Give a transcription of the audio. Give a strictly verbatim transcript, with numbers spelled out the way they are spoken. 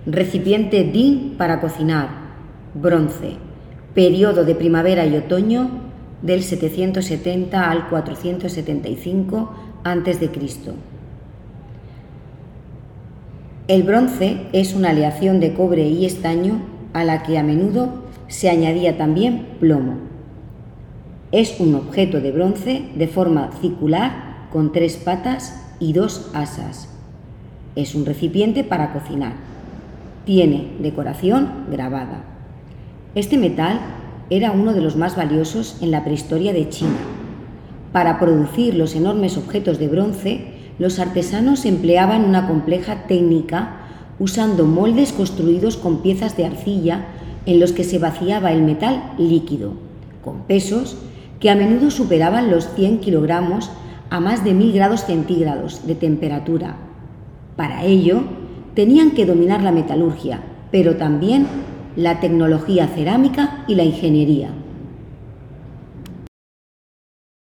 Recipiente D I N para cocinar, bronce, periodo de primavera y otoño del setecientos setenta al cuatrocientos setenta y cinco antes de Cristo. El bronce es una aleación de cobre y estaño a la que a menudo se añadía también plomo. Es un objeto de bronce de forma circular con tres patas y dos asas. Es un recipiente para cocinar. Tiene decoración grabada. Este metal era uno de los más valiosos en la prehistoria de China. Para producir los enormes objetos de bronce, los artesanos empleaban una compleja técnica usando moldes construidos con piezas de arcilla en los que se vaciaba el metal líquido, con pesos que a menudo superaban los cien kilogramos a más de mil grados centígrados de temperatura. Para ello, tenían que dominar la metalurgia, pero también la tecnología cerámica y la ingeniería.